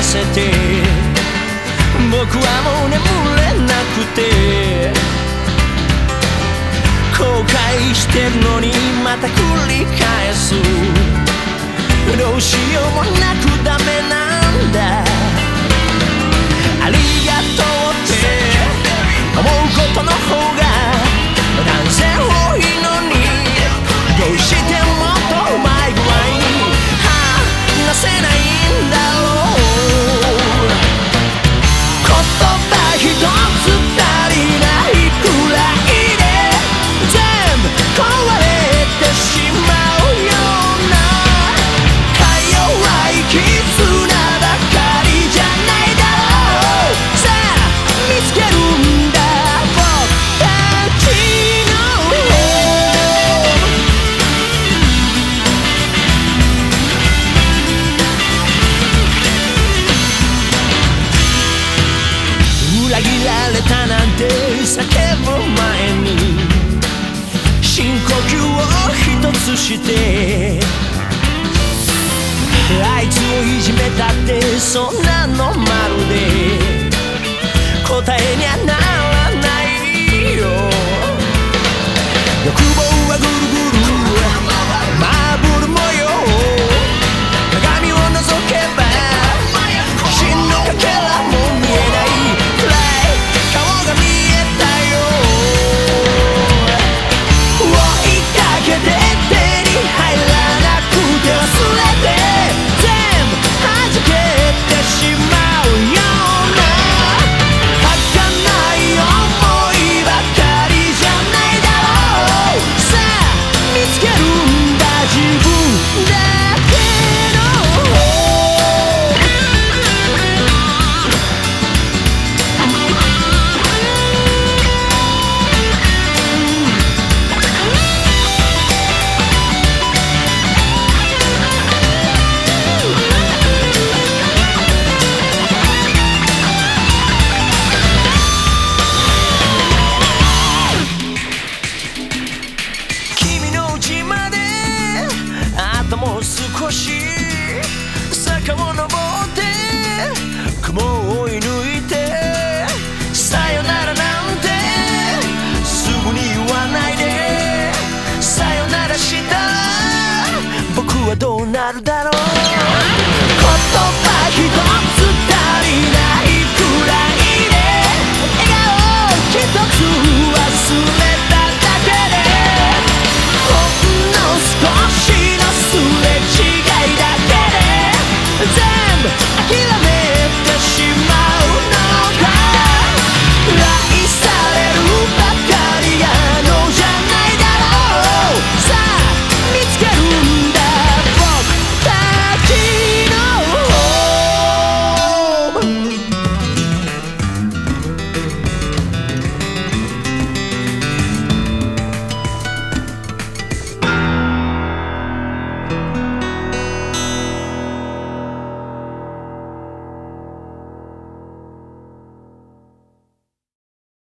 せて僕はもう眠れなくて後悔してるのにまた繰り返すどうしようもなくダメなんだありがとうって思うことの方が断然多いのにどうしてもっとうまい具合に話せないんだろう言葉一つ足りないくらいで全部壊れてしまうような弱い絆ばかりじゃないだろうさあ見つけるんだ僕たちの裏切られたなんて叫ぶ前に深呼吸を一つしてあいつをいじめたってそんなのまるで